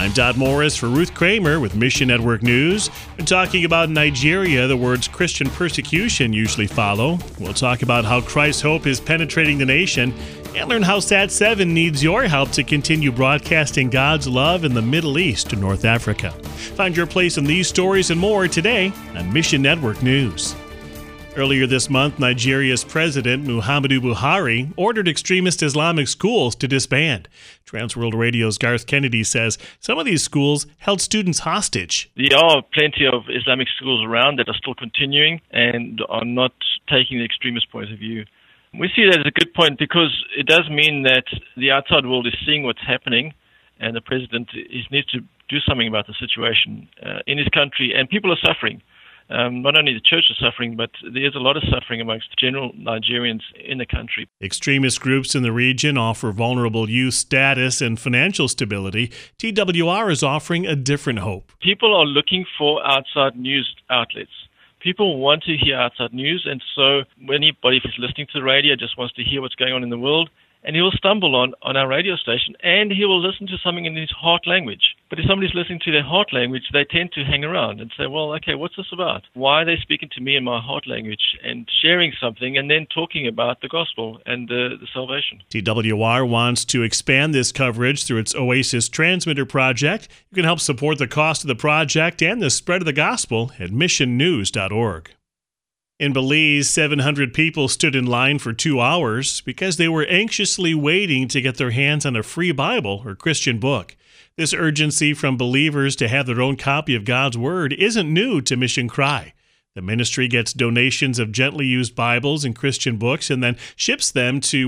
I'm Todd Morris for Ruth Kramer with Mission Network News. We're talking about Nigeria, the words Christian persecution usually follow. We'll talk about how Christ's hope is penetrating the nation and learn how Sat7 needs your help to continue broadcasting God's love in the Middle East to North Africa. Find your place in these stories and more today on Mission Network News. Earlier this month, Nigeria's President Muhammadu Buhari ordered extremist Islamic schools to disband. Transworld Radio's Garth Kennedy says some of these schools held students hostage. There are plenty of Islamic schools around that are still continuing and are not taking the extremist point of view. We see that as a good point because it does mean that the outside world is seeing what's happening, and the president needs to do something about the situation in his country, and people are suffering. Not only the church is suffering, but there's a lot of suffering amongst general Nigerians in the country. Extremist groups in the region offer vulnerable youth status and financial stability. TWR is offering a different hope. People are looking for outside news outlets. People want to hear outside news, and so anybody who's listening to the radio just wants to hear what's going on in the world, and he will stumble on our radio station, and he will listen to something in his heart language. But if somebody's listening to their heart language, they tend to hang around and say, well, okay, what's this about? Why are they speaking to me in my heart language and sharing something and then talking about the gospel and the salvation? TWR wants to expand this coverage through its Oasis Transmitter project. You can help support the cost of the project and the spread of the gospel at missionnews.org. In Belize, 700 people stood in line for 2 hours because they were anxiously waiting to get their hands on a free Bible or Christian book. This urgency from believers to have their own copy of God's Word isn't new to Mission Cry. The ministry gets donations of gently used Bibles and Christian books and then ships them to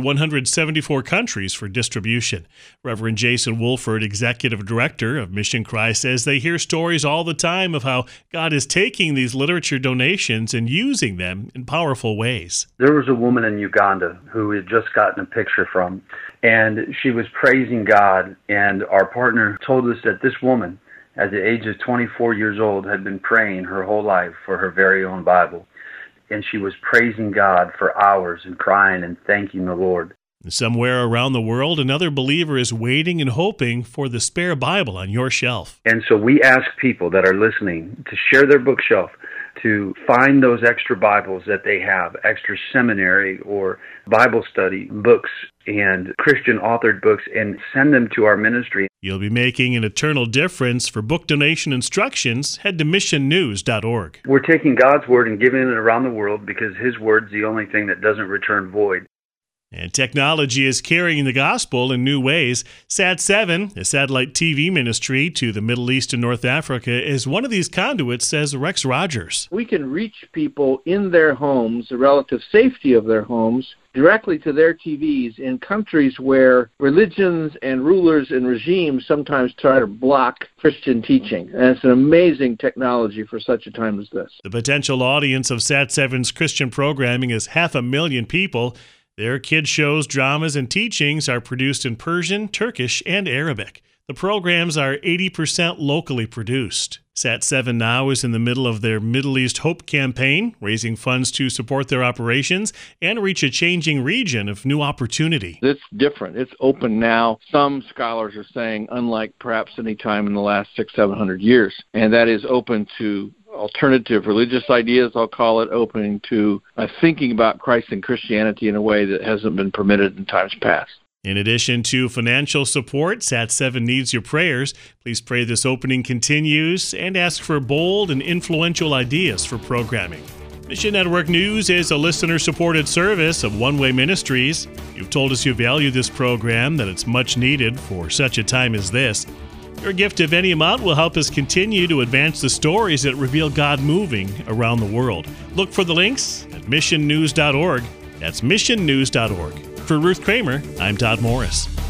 174 countries for distribution. Reverend Jason Wolford, Executive Director of Mission Cry, says they hear stories all the time of how God is taking these literature donations and using them in powerful ways. There was a woman in Uganda who we had just gotten a picture from, and she was praising God, and our partner told us that this woman, at the age of 24 years old, had been praying her whole life for her very own Bible. And she was praising God for hours and crying and thanking the Lord. Somewhere around the world, another believer is waiting and hoping for the spare Bible on your shelf. And so we ask people that are listening to share their bookshelf, to find those extra Bibles that they have, extra seminary or Bible study books and Christian authored books, and send them to our ministry. You'll be making an eternal difference. For book donation instructions, head to missionnews.org. We're taking God's Word and giving it around the world because His Word's the only thing that doesn't return void. And technology is carrying the gospel in new ways. Sat7, a satellite TV ministry to the Middle East and North Africa, is one of these conduits, says Rex Rogers. We can reach people in their homes, the relative safety of their homes, directly to their TVs in countries where religions and rulers and regimes sometimes try to block Christian teaching. And it's an amazing technology for such a time as this. The potential audience of Sat7's Christian programming is 500,000 people. Their kids' shows, dramas, and teachings are produced in Persian, Turkish, and Arabic. The programs are 80% locally produced. Sat7 now is in the middle of their Middle East Hope campaign, raising funds to support their operations and reach a changing region of new opportunity. It's different. It's open now. Some scholars are saying unlike perhaps any time in the last 600-700 years. And that is open to alternative religious ideas, I'll call it, opening to thinking about Christ and Christianity in a way that hasn't been permitted in times past. In addition to financial support, Sat7 needs your prayers. Please pray this opening continues and ask for bold and influential ideas for programming. Mission Network News is a listener-supported service of One Way Ministries. You've told us you value this program, that it's much needed for such a time as this. Your gift of any amount will help us continue to advance the stories that reveal God moving around the world. Look for the links at missionnews.org. That's missionnews.org. For Ruth Kramer, I'm Todd Morris.